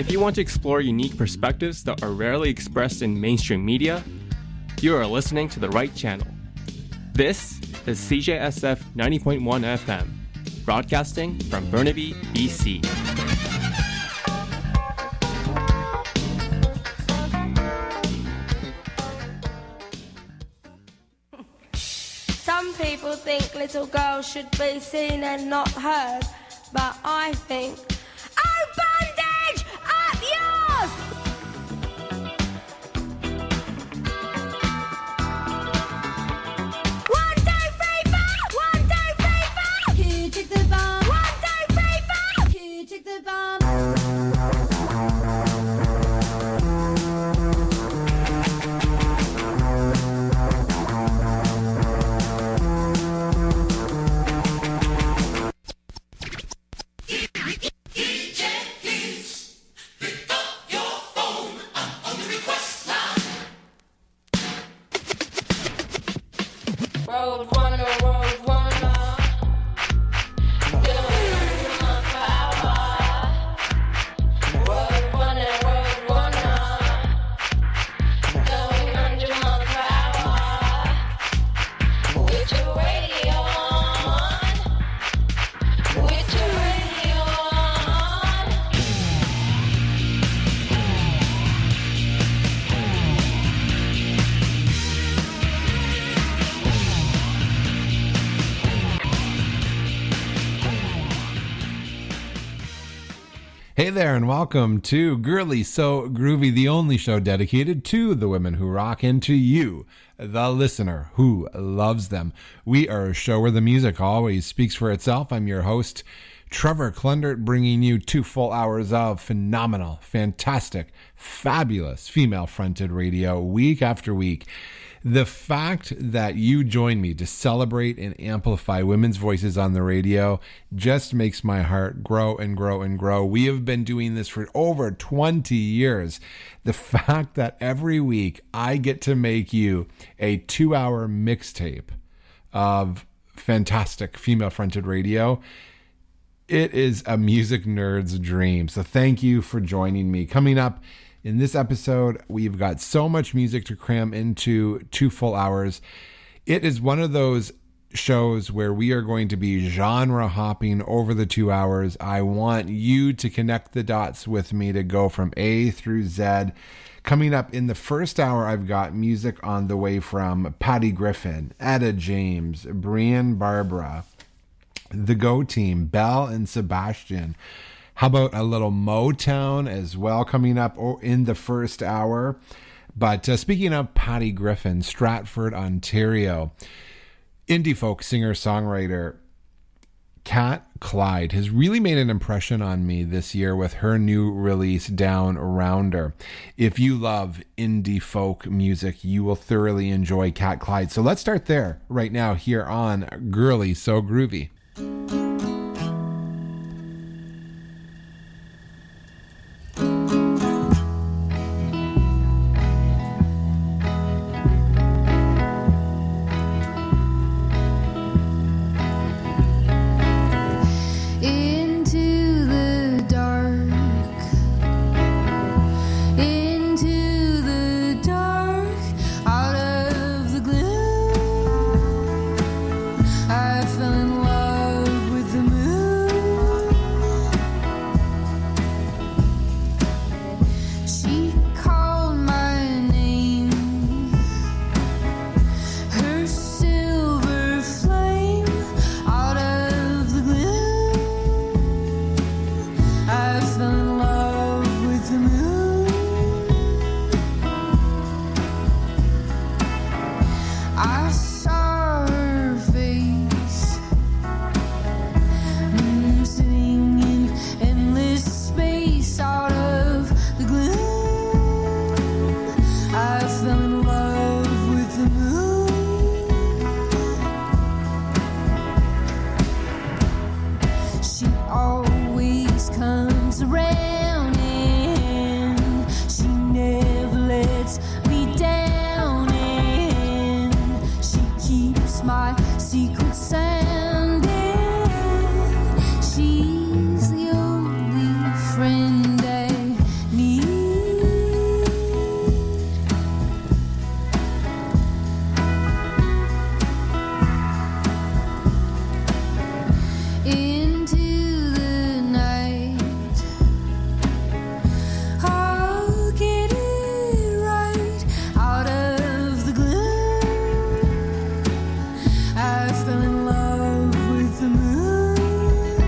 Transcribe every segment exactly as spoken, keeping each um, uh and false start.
If you want to explore unique perspectives that are rarely expressed in mainstream media, you are listening to the right channel. This is C J S F ninety point one F M, broadcasting from Burnaby, B C. Some people think little girls should be seen and not heard, but I think, oh, bondage, up yours! One, two, three, four! One, two, three, four! Who took the bomb? One, two, three, four! Who took the bomb? Road runner, road runner. Doing my power. Road runner, road runner. Going under my power. With your radio on. With your radio on. Hey there, and welcome to Girly So Groovy, the only show dedicated to the women who rock and to you, the listener who loves them. We are a show where the music always speaks for itself. I'm your host, Trevor Klundert, bringing you two full hours of phenomenal, fantastic, fabulous female-fronted radio week after week. The fact that you join me to celebrate and amplify women's voices on the radio just makes my heart grow and grow and grow. We have been doing this for over twenty years. The fact that every week I get to make you a two-hour mixtape of fantastic female-fronted radio, it is a music nerd's dream. So thank you for joining me. Coming up in this episode, we've got so much music to cram into two full hours. It is one of those shows where we are going to be genre hopping over the two hours. I want you to connect the dots with me to go from A through Z. Coming up in the first hour, I've got music on the way from Patty Griffin, Etta James, Brian Barbara, The Go Team, Belle and Sebastian. How about a little Motown as well coming up in the first hour? But uh, speaking of Patty Griffin, Stratford, Ontario, indie folk singer-songwriter Kat Clyde has really made an impression on me this year with her new release, Down Rounder. If you love indie folk music, you will thoroughly enjoy Kat Clyde. So let's start there right now here on Girly So Groovy. I fell in love. into the night. I'll get it right out of the gloom. I fell in love with the moon.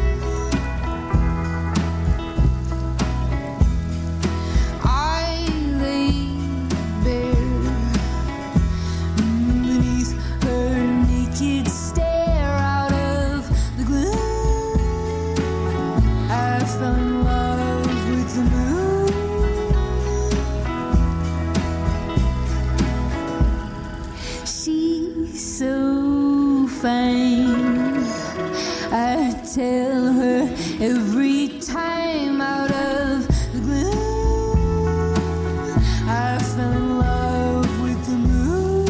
I lay bare beneath her naked stare out of the gloom. I fell in love with the moon. She's so fine. I tell her every time out of the gloom. I fell in love with the moon.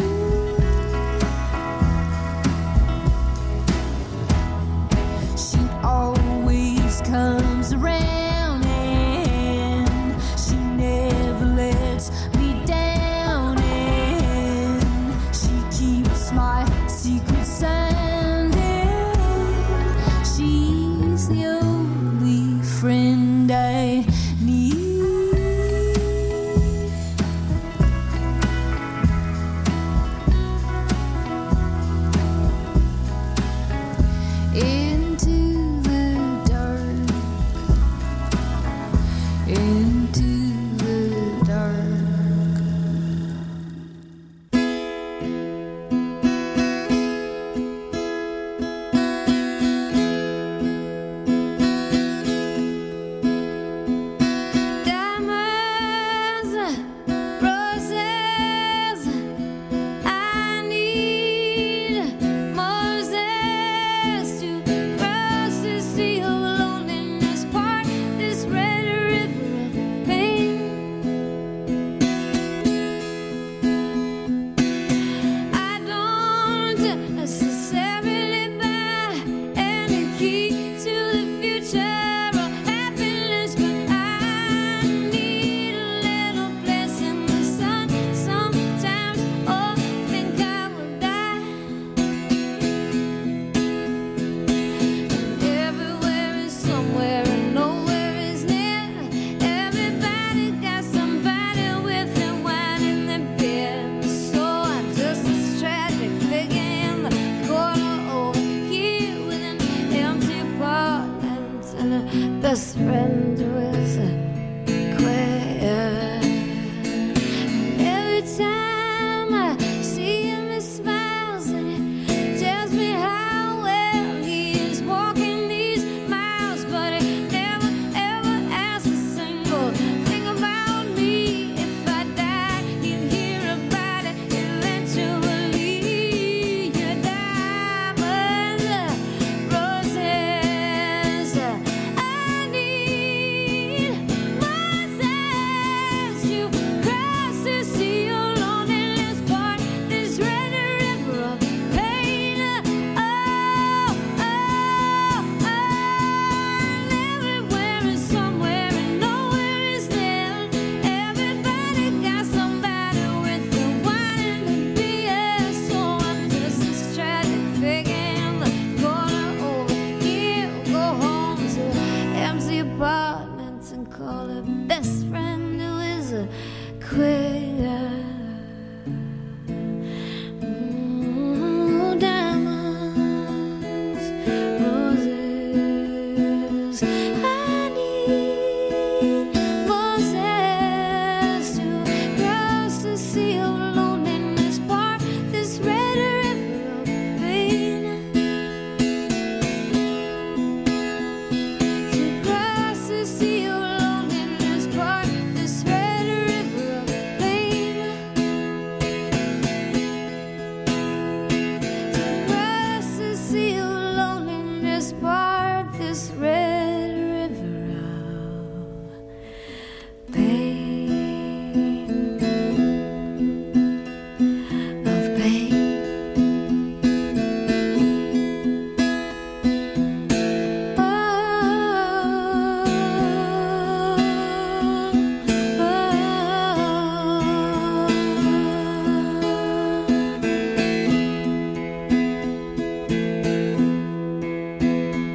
She always comes around and she never lets me down, and she keeps my secret sound, and she's the only friend I need. Into the dark, into the dark. Diamonds, roses, I need Moses to cross the sea of loneliness, part this red river of pain. I don't necessarily buy any key to the future or happiness, but I need a little place in the sun sometimes, or think I will die. Everywhere is somewhere and nowhere is near. Everybody got somebody with them wine in their beer. So I'm just a tragic figure in the corner over here with an empty apartment and a best friend who is a queer. Every time I see him, he smiles and he tells me how well he is walking these miles, but he never ever asks a single thing about me. If I die, he'll hear about it eventually. Your diamonds, roses, I need Moses to cross the sea of loneliness, part this red river of pain. Oh, oh, oh, and everywhere is somewhere and nowhere is there. Everybody got somebody with the wine and the beer. So I'm just this tragic figure in the corner over here. Go home to empty apartments and call her best friend who is a queer. Mm, diamonds, roses, I need Moses to cross the sea of loneliness, part this red river of pain. To cross the sea of loneliness, part this red river of pain. To cross the sea of loneliness, part this red river of pain. Of pain. Oh, oh.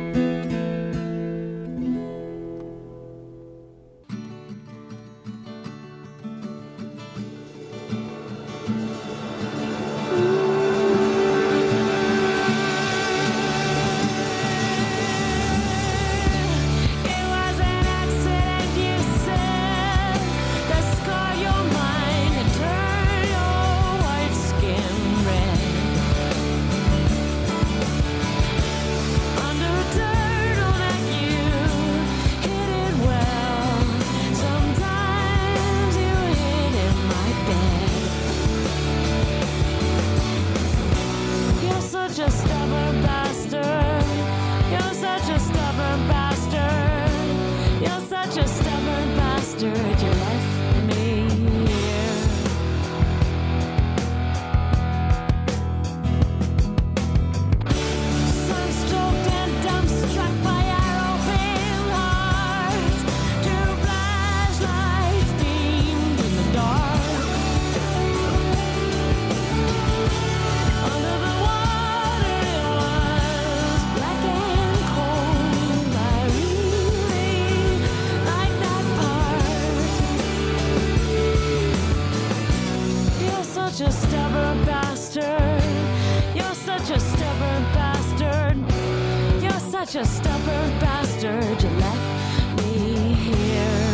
such a stubborn bastard, you left me here.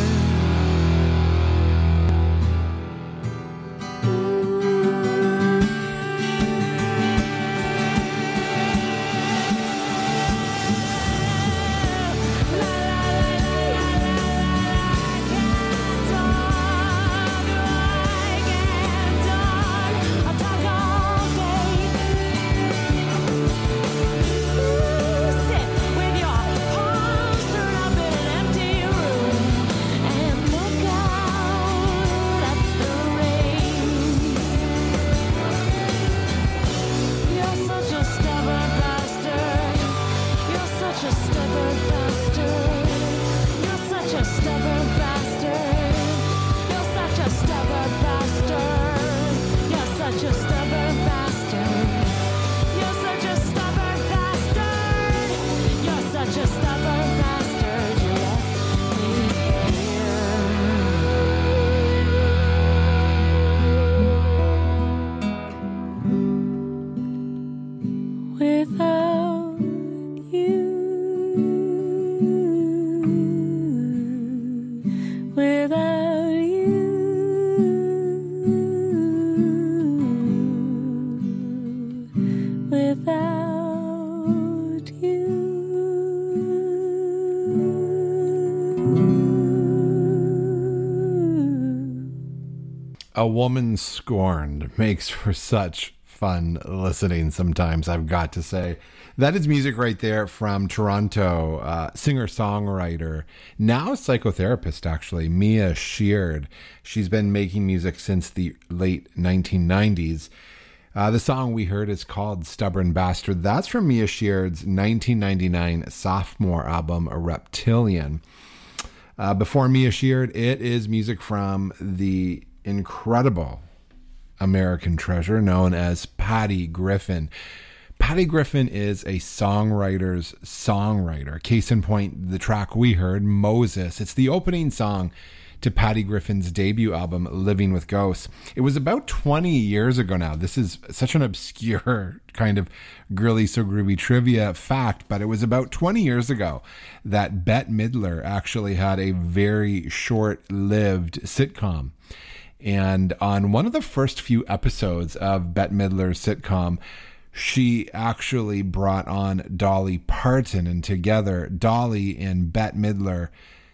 A Woman Scorned makes for such fun listening sometimes, I've got to say. That is music right there from Toronto, uh, singer-songwriter, now psychotherapist actually, Mia Sheard. She's been making music since the late nineteen nineties. Uh, the song we heard is called Stubborn Bastard. That's from Mia Sheard's nineteen ninety-nine sophomore album, Reptilian. Uh, before Mia Sheard, it is music from the incredible American treasure known as Patty Griffin. Patty Griffin is a songwriter's songwriter. Case in point, the track we heard, Moses. It's the opening song to Patty Griffin's debut album, Living with Ghosts. It was about twenty years ago now. This is such an obscure kind of girly so groovy trivia fact, but it was about twenty years ago that Bette Midler actually had a very short-lived sitcom. And on one of the first few episodes of Bette Midler's sitcom, she actually brought on Dolly Parton, and together Dolly and Bette Midler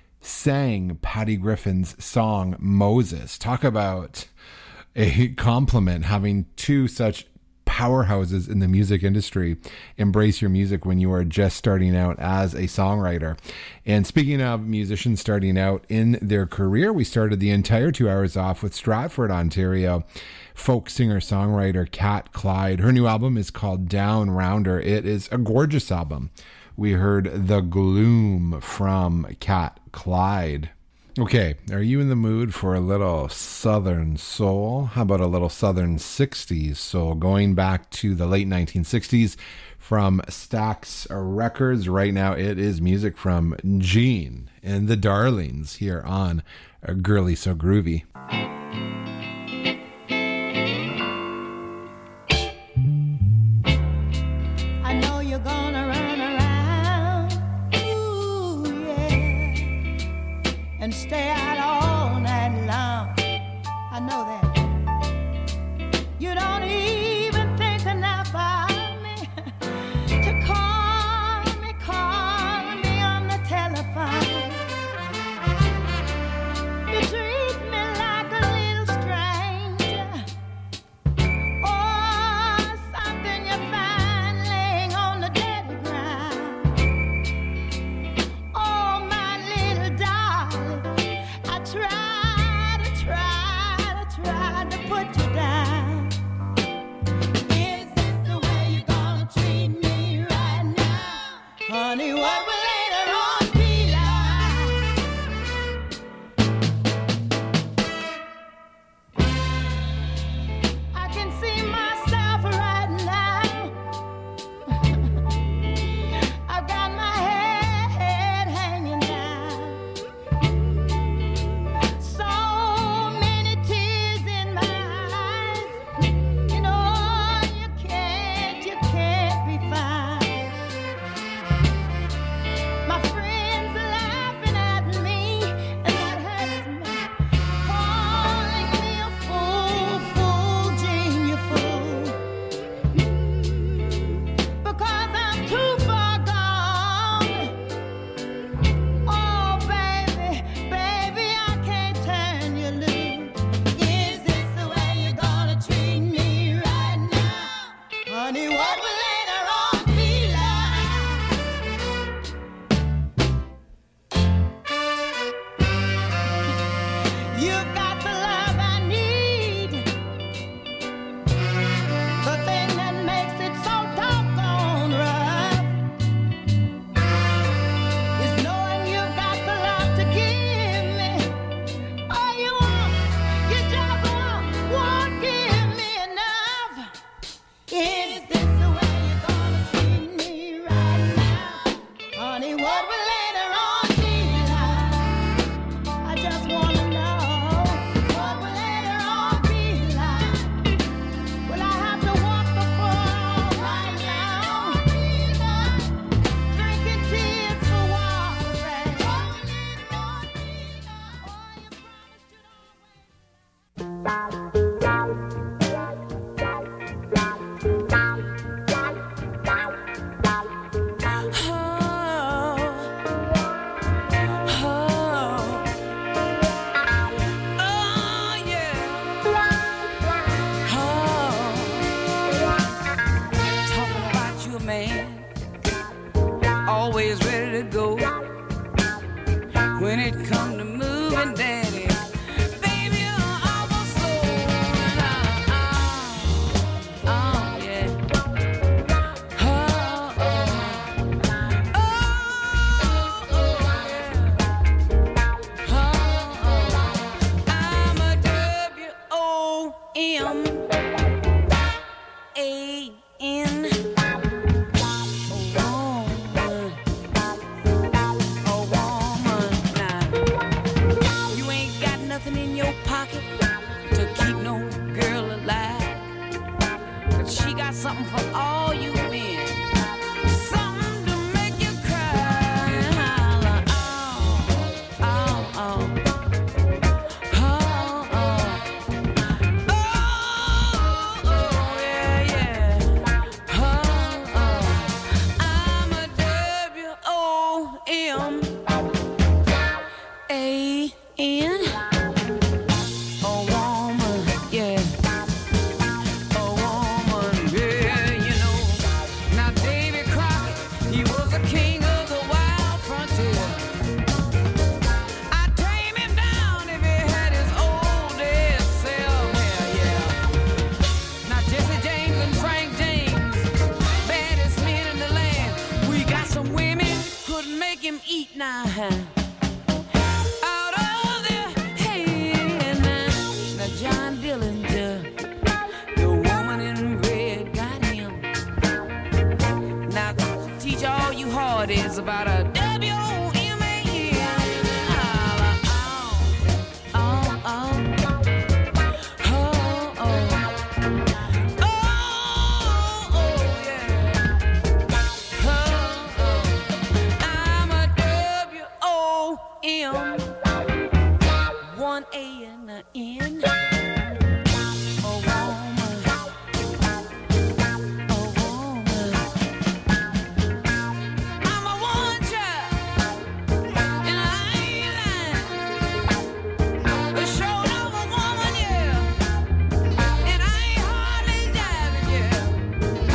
sang Patty Griffin's song Moses. Talk about a compliment, having two such powerhouses in the music industry embrace your music when you are just starting out as a songwriter. And speaking of musicians starting out in their career, we started the entire two hours off with Stratford, Ontario folk singer-songwriter Kat Clyde. Her new album is called Down Rounder. It is a gorgeous album. We heard The Gloom from Kat Clyde. Okay, are you in the mood for a little Southern soul? How about a little Southern sixties soul? Going back to the late nineteen sixties from Stax Records. Right now it is music from Gene and the Darlings here on Girly So Groovy. I know you're gonna run around, ooh, yeah, and stay out all night long. I know that. You don't even think enough of me to call me, call me on the telephone. You treat me like a little stranger, or something you find laying on the dead ground. Oh, my little darling, I try to, try to, try to put you down. Is this the way you're gonna treat me right now? Honey, what will later on be like? I can see myself right now. I've got my head hanging down. So many tears in my eyes. You know you can't, you can't be fine. always ready to go. When it come to moving, daddy, baby, you're almost slow. And I, oh, oh, yeah. Oh, oh, oh, oh, yeah. Oh, oh. I'm a W O M A N. Something for all you men, something to make you cry and holler. Oh, oh, oh, oh, oh, oh, oh, yeah, yeah. Oh, oh, I'm a W O M A N. Now, out of their hand, now John Dillinger, the woman in red got him. Now teach all you hardies about a W O M A N. Oh, oh, oh, oh, oh, oh, oh, yeah. Oh, oh, I'm a M, one A and an N. A woman, a woman. I'm a woman child, and I ain't lying. A short of a woman, yeah, and I ain't hardly jiving,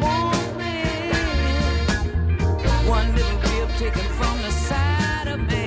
yeah. Woman, one little rib taken from the side of me.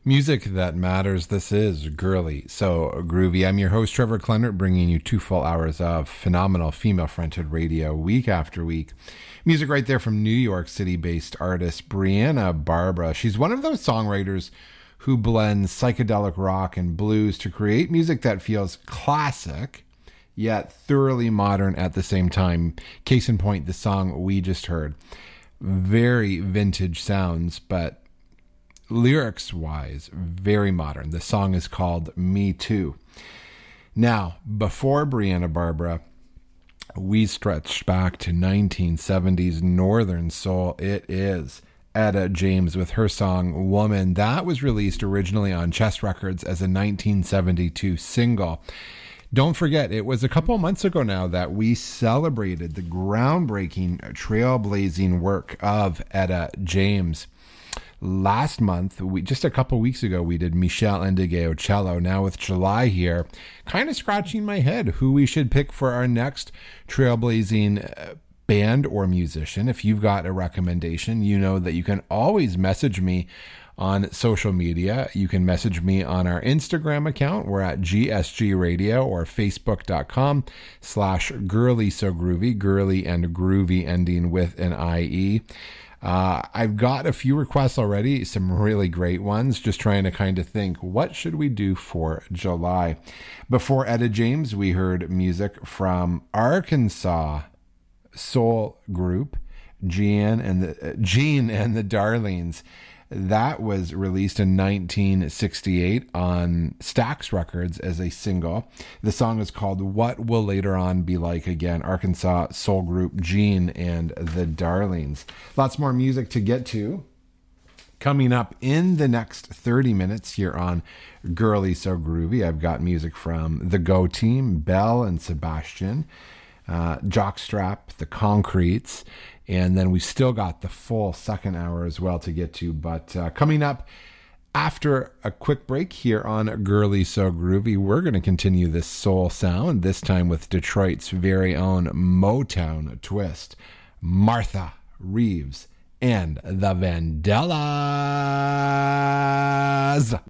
Music that matters. This is Girly So Groovy. I'm your host, Trevor Clennert, bringing you two full hours of phenomenal female-fronted radio week after week. Music right there from New York City-based artist Brianna Barbara. She's one of those songwriters who blends psychedelic rock and blues to create music that feels classic, yet thoroughly modern at the same time. Case in point, the song we just heard. Very vintage sounds, but lyrics-wise, very modern. The song is called Me Too. Now, before Brianna Barbara, we stretched back to nineteen seventies Northern Soul. It is Etta James with her song Woman. That was released originally on Chess Records as a nineteen seventy-two single. Don't forget, it was a couple months ago now that we celebrated the groundbreaking, trailblazing work of Etta James. Last month, we just a couple weeks ago, we did Michelle Ndegeocello. Cello. Now with July here, kind of scratching my head who we should pick for our next trailblazing band or musician. If you've got a recommendation, you know that you can always message me on social media. You can message me on our Instagram account. We're at G S G Radio, or facebook.com slash girly so groovy, girly and groovy ending with an I E. Uh, I've got a few requests already, some really great ones, just trying to kind of think, what should we do for July? Before Etta James, we heard music from Arkansas soul group, Gene and the, uh, Gene and the Darlings. That was released in nineteen sixty-eight on Stax Records as a single. The song is called What Will Later On Be Like Again. Arkansas soul group Gene and the Darlings. Lots more music to get to coming up in the next thirty minutes here on Girly So Groovy. I've got music from the Go Team, Belle and Sebastian, uh, Jockstrap, the Concretes. And then we still got the full second hour as well to get to. But uh, coming up after a quick break here on Girly So Groovy, we're going to continue this soul sound, this time with Detroit's very own Motown twist, Martha Reeves and the Vandellas.